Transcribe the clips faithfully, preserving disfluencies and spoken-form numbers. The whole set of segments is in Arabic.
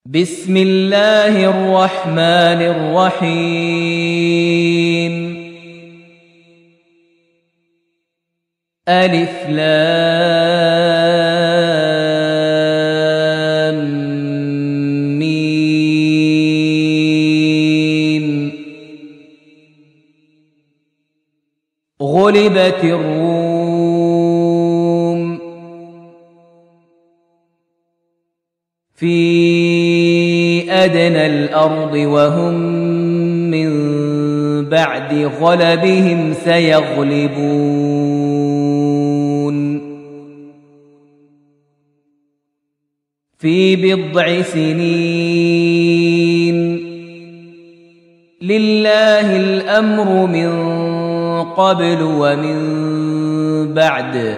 بسم الله الرحمن الرحيم ألف لام ميم غلبت الروم في أدنى الأرض وهم من بعد غلبهم سيغلبون في بضع سنين لله الأمر من قبل ومن بعد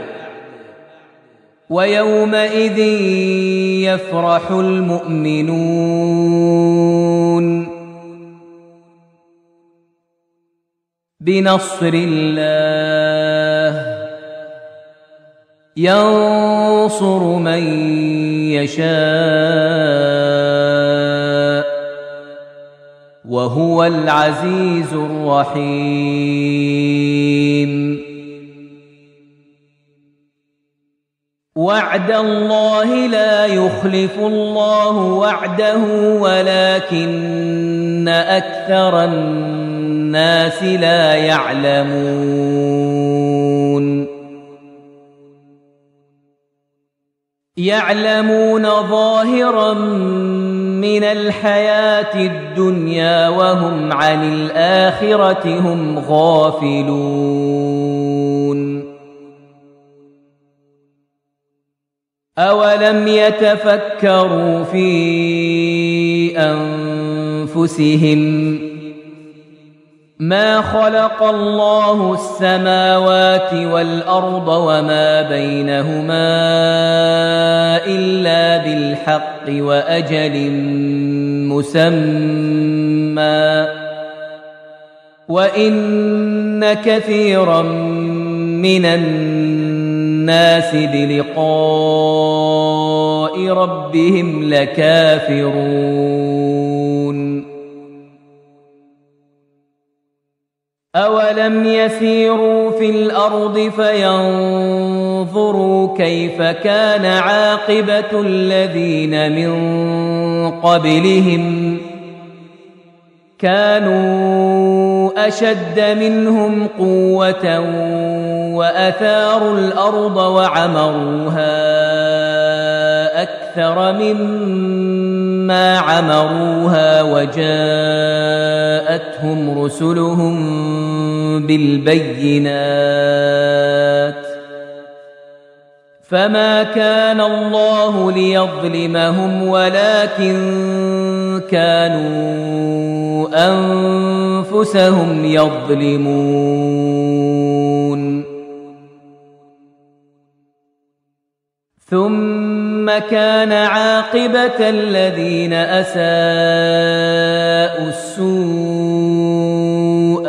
ويومئذ يفرح المؤمنون بنصر الله ينصر من يشاء وهو العزيز الرحيم وعد الله لا يخلف الله وعده ولكن أكثر الناس لا يعلمون يعلمون ظاهرا من الحياة الدنيا وهم عن الآخرة هم غافلون أولم يتفكروا في أنفسهم ما خلق الله السماوات والأرض وما بينهما إلا بالحق وأجل مسمى وإن كثيرا من الناس بلقاء ربهم لكافرون أولم يسيروا في الأرض فينظروا كيف كان عاقبة الذين من قبلهم كانوا أشد منهم قوة وأثاروا الأرض وعمروها أكثر مما عمروها وجاءتهم رسلهم بالبينات فما كان الله ليظلمهم ولكن كانوا أنفسهم يظلمون ثم كان عاقبة الذين أساءوا السوء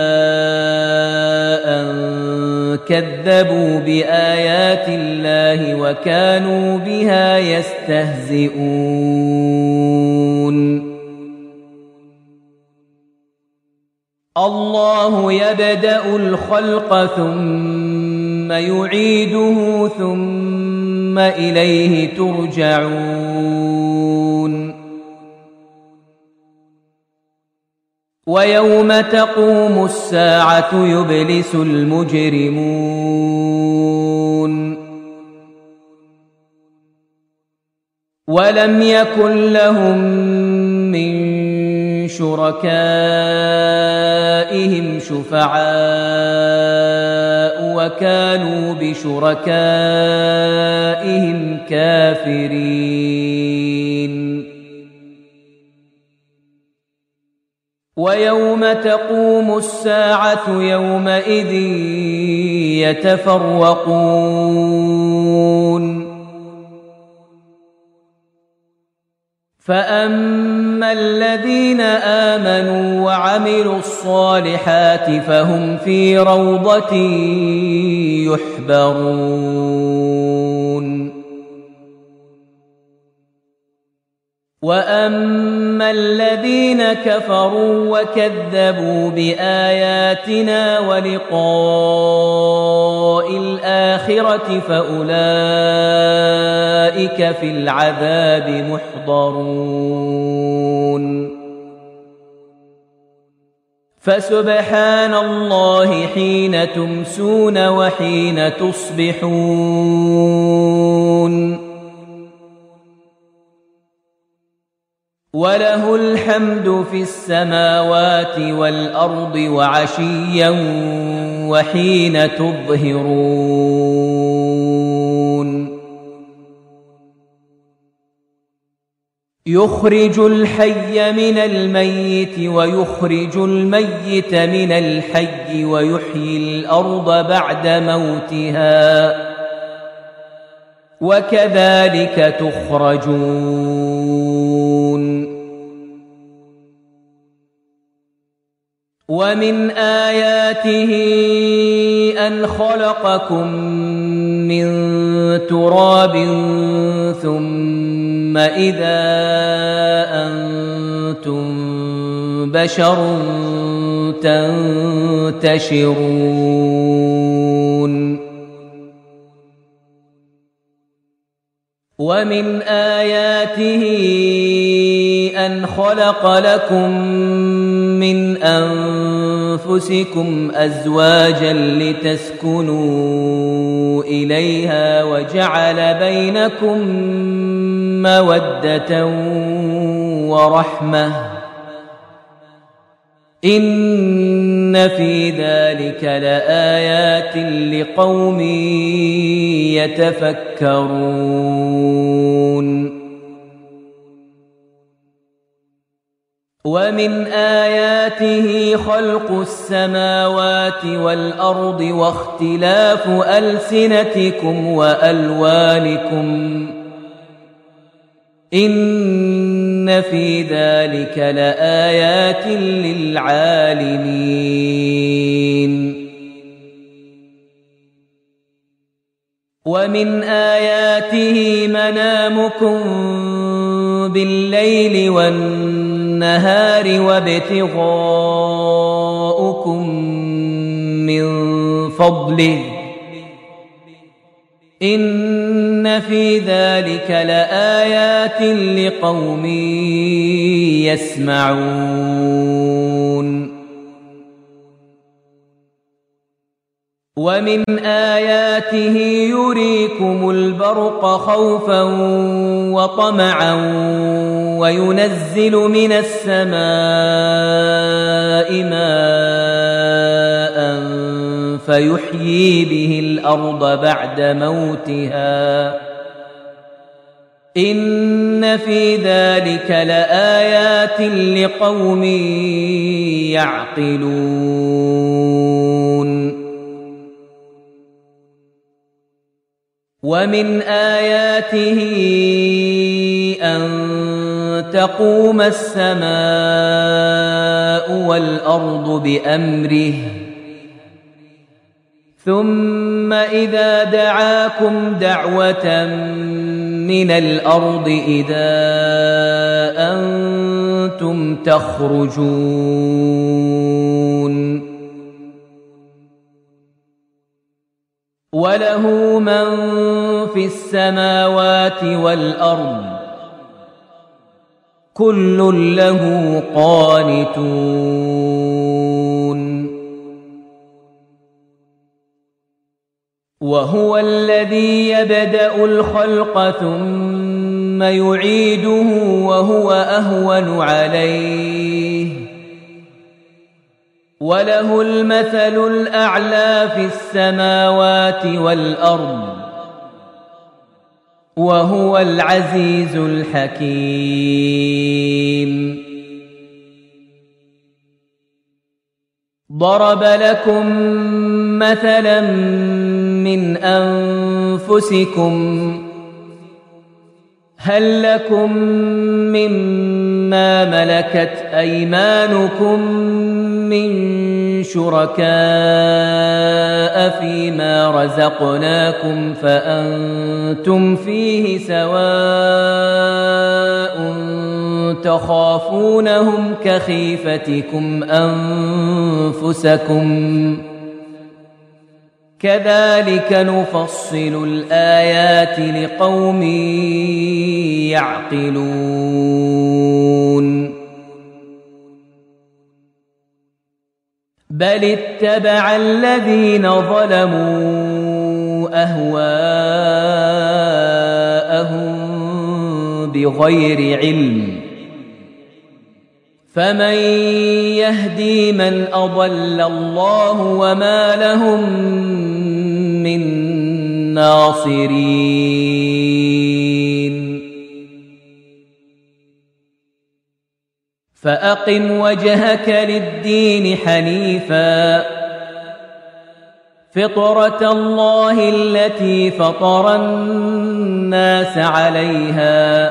أن كذبوا بآيات الله وكانوا بها يستهزئون الله يبدأ الخلق ثم يعيده ثم إليه ترجعون ويوم تقوم الساعة يبلس المجرمون ولم يكن لهم من شركائهم شفعاء وكانوا بشركائهم كافرين ويوم تقوم الساعة يومئذ يتفرقون فأما الذين آمنوا وعملوا الصالحات فهم في روضة يحبرون وأما الذين كفروا وكذبوا بآياتنا ولقاء الآخرة فأولئك في العذاب محضرون فسبحان الله حين تمسون وحين تصبحون وله الحمد في السماوات والأرض وعشيا وحين تظهرون يخرج الحي من الميت ويخرج الميت من الحي ويحيي الأرض بعد موتها وكذلك تخرجون ومن آياته أن خلقكم من تراب ثم إذا أنتم بشر تنتشرون ومن آياته أن خلق لكم من أنفسكم أزواجا لتسكنوا إليها وجعل بينكم مودة ورحمة إن في ذلك لآيات لقوم يتفكرون ومن آياته خلق السماوات والأرض واختلاف ألسنتكم وألوانكم إن في ذلك لآيات للعالمين ومن آياته منامكم بالليل والنهار وابتغاؤكم من فضله إن في ذلك لآيات لقوم يسمعون ومن آياته يريكم البرق خوفا وطمعا وينزل من السماء ماء فيحيي به الأرض بعد موتها إن في ذلك لآيات لقوم يعقلون ومن آياته أن تقوم السماء والأرض بأمره ثم إذا دعاكم دعوة من الأرض إذا أنتم تخرجون وله من في السماوات والأرض كل له قانتون وهو الذي يبدأ الخلق ثم يعيده وهو أهون عليه وله المثل الأعلى في السماوات والأرض وهو العزيز الحكيم ضرب لكم مثلا من أنفسكم هل لكم مما ملكت أيمانكم من شركاء فيما رزقناكم فأنتم فيه سواء تخافونهم كخيفتكم أنفسكم كذلك نفصل الآيات لقوم يعقلون بل اتبع الذين ظلموا أهواءهم بغير علم فمن يهدي من أضل الله وما لهم من ناصرين فأقم وجهك للدين حنيفا فطرة الله التي فطر الناس عليها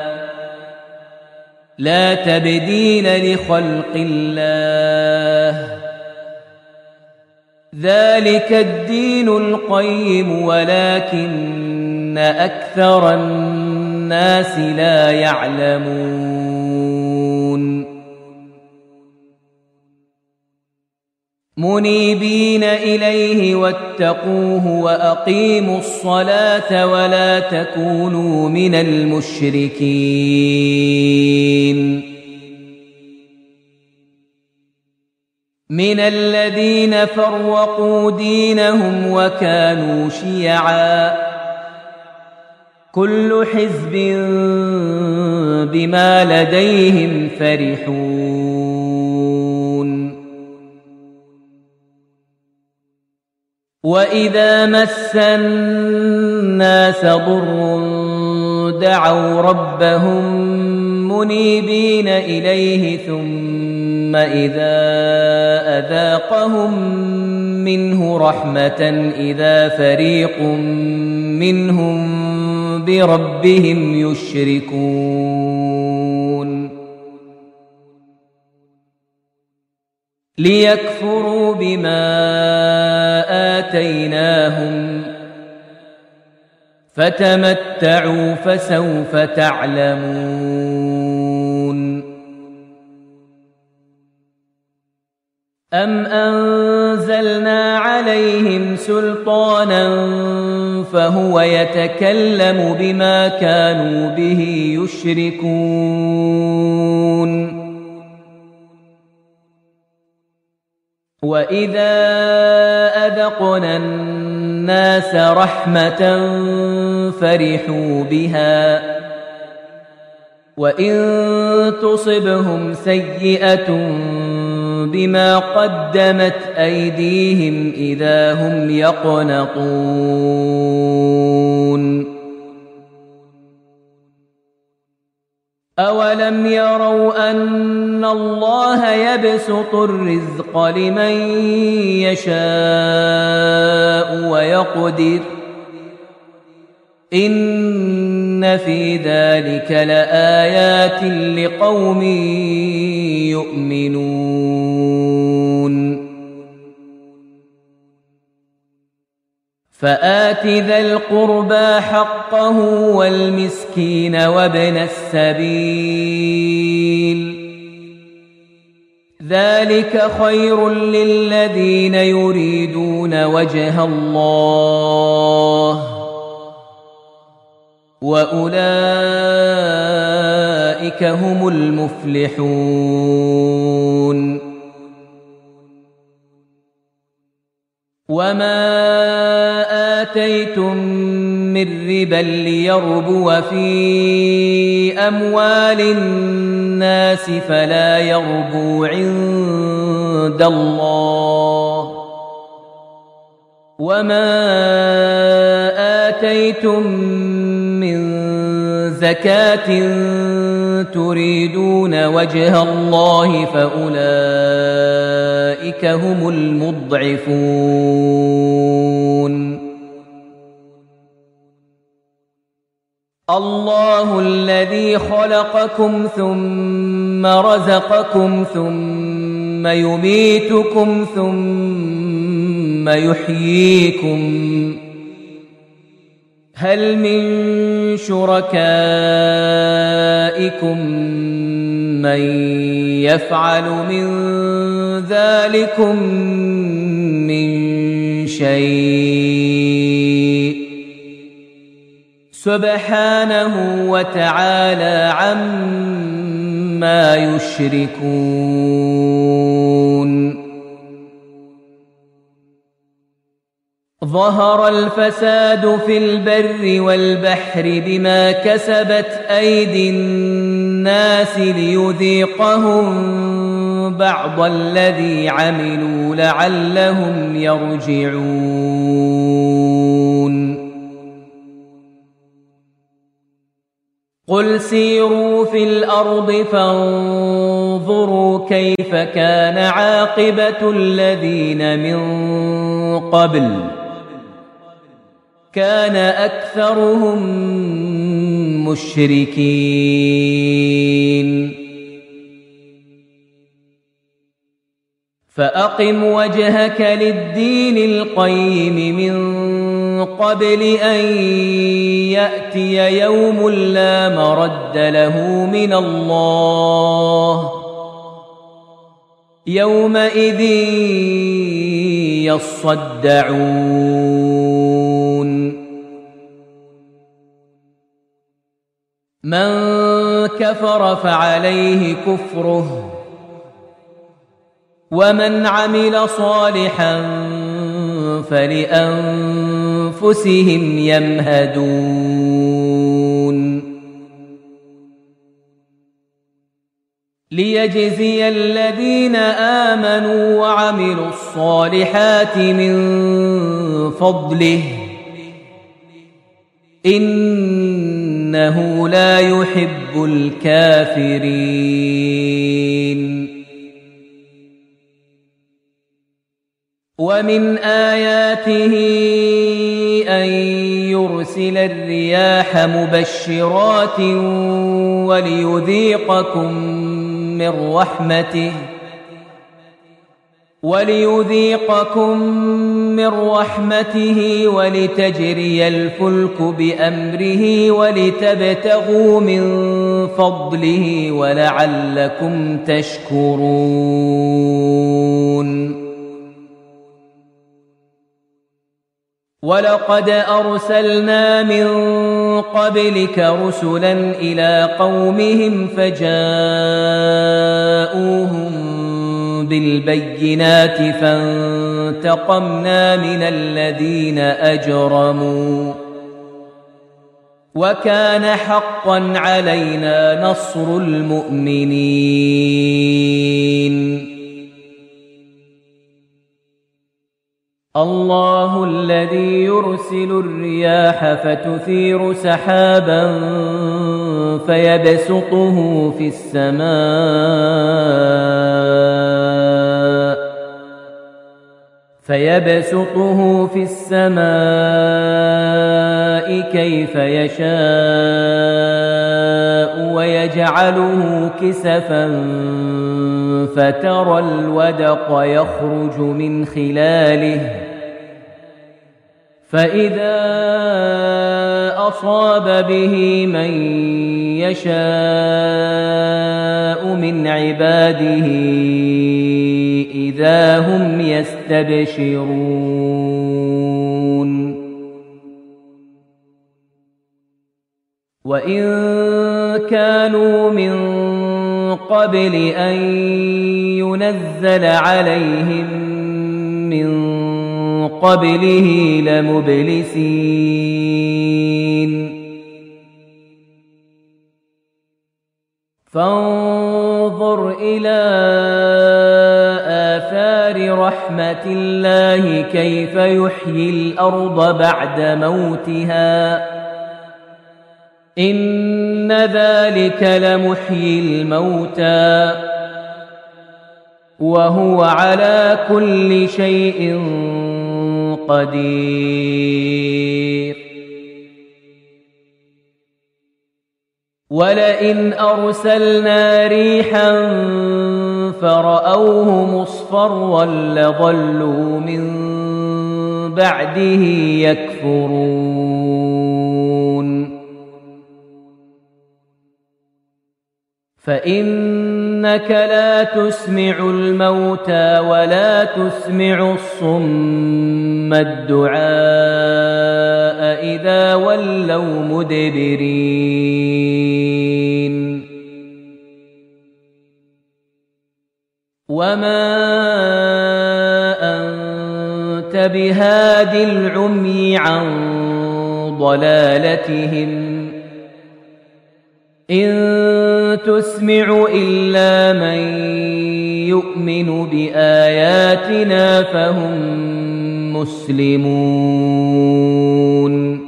لا تبديل لخلق الله ذلك الدين القيم ولكن أكثر الناس لا يعلمون منيبين إليه واتقوه وأقيموا الصلاة ولا تكونوا من المشركين من الذين فرقوا دينهم وكانوا شيعا كل حزب بما لديهم فرحون وإذا مس الناس ضر دعوا ربهم منيبين إليه ثم إذا أذاقهم منه رحمة إذا فريق منهم بربهم يشركون ليكفروا بما آتيناهم فتمتعوا فسوف تعلمون أم أنزلنا عليهم سلطانا فهو يتكلم بما كانوا به يشركون وإذا أذقنا الناس رحمة فرحوا بها وإن تصبهم سيئة بما قدمت أيديهم إذا هم يقنطون أولم يروا أن الله يبسط الرزق لمن يشاء ويقدر إن في ذلك لآيات لقوم يؤمنون فآت ذا القربى حقه والمسكين وابن السبيل ذلك خير للذين يريدون وجه الله وأولئك هم المفلحون وما آتيتم من ربا ليربو في أموال الناس فلا يربو عند الله وما آتيتم من زكاة تريدون وجه الله فأولئك هم المضعفون الله الذي خلقكم ثم رزقكم ثم يميتكم ثم يحييكم هل من شركائكم من يفعل من ذلكم من شيء سبحانه وتعالى عما يشركون ظهر الفساد في البر والبحر بما كسبت أيدي الناس ليذيقهم بعض الذي عملوا لعلهم يرجعون قل سيروا في الأرض فانظروا كيف كان عاقبة الذين من قبل كان أكثرهم مشركين فأقم وجهك للدين القيم من قبل أن يأتي يوم لا مرد له من الله يومئذ يصدعون من كفر فعليه كفره ومن عمل صالحا فلأنفسهم يمهدون ليجزي الذين آمنوا وعملوا الصالحات من فضله إنه لا يحب الكافرين ومن آياته أن يرسل الرياح مبشرات وليذيقكم من رحمته وليذيقكم من رحمته ولتجري الفلك بأمره ولتبتغوا من فضله ولعلكم تشكرون ولقد أرسلنا من قبلك رسلا إلى قومهم فجاءوهم بالبينات فانتقمنا من الذين أجرموا وكان حقا علينا نصر المؤمنين الله الذي يرسل الرياح فتثير سحابا فيبسطه في السماء فيبسطه في السماء كيف يشاء ويجعله كسفا فترى الودق يخرج من خلاله فإذا أصاب به من يشاء من عباده إذا هم يستبشرون وإن كانوا من قبل أن ينزل عليهم من قبله لمبلسين فانظر إلى آثار رحمة الله كيف يحيي الأرض بعد موتها إن ذلك لمحيي الموتى وهو على كل شيء قدير ولئن أرسلنا ريحا فرأوه مصفرا لظلوا من بعده يكفرون فإنك لا تسمع الموتى ولا تسمع الصم الدعاء إذا ولوا مدبرين وما أنت بهاد العمي عن ضلالتهم إن تسمع إلا من يؤمن بآياتنا فهم مسلمون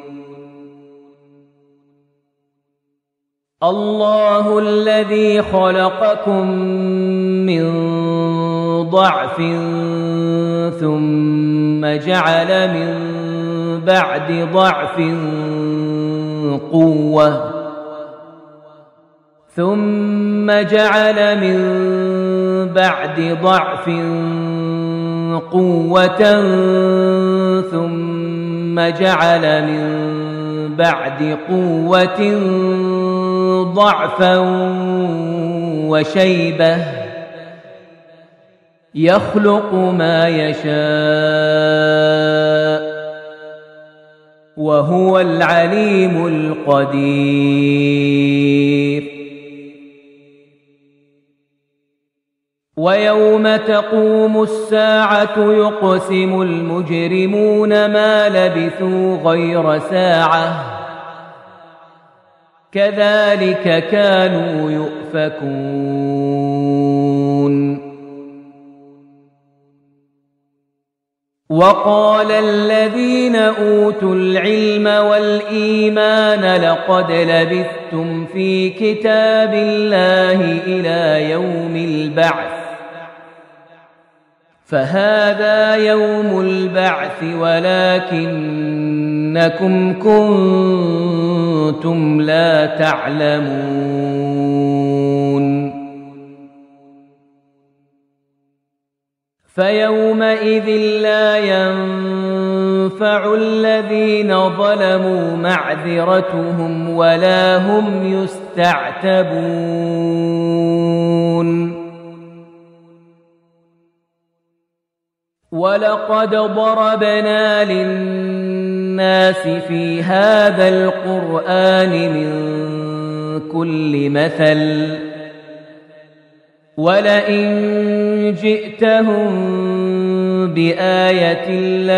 الله الذي خلقكم من ضعف ثم جعل من بعد ضعف قوة ثم جعل من بعد ضعف قوة ثم جعل من بعد قوة ضعفا وشيبة يخلق ما يشاء وهو العليم القدير ويوم تقوم الساعة يقسم المجرمون ما لبثوا غير ساعة كذلك كانوا يؤفكون وقال الذين أوتوا العلم والإيمان لقد لبثتم في كتاب الله إلى يوم البعث فهذا يوم البعث ولكنكم كنتم لا تعلمون فيومئذ لا ينفع الذين ظلموا معذرتهم ولا هم يستعتبون ولقد ضربنا للناس في هذا القرآن من كل مثل ولئن جئتهم بآية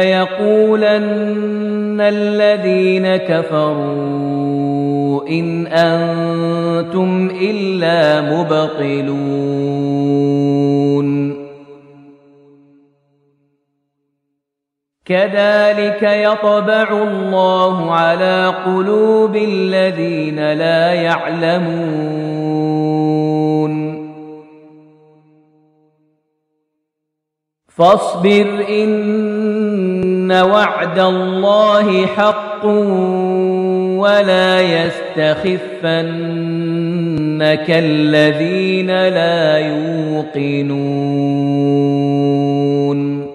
ليقولن الذين كفروا إن أنتم إلا مبطلون كذلك يطبع الله على قلوب الذين لا يعلمون فاصبر إن وعد الله حق ولا يستخفنك الذين لا يوقنون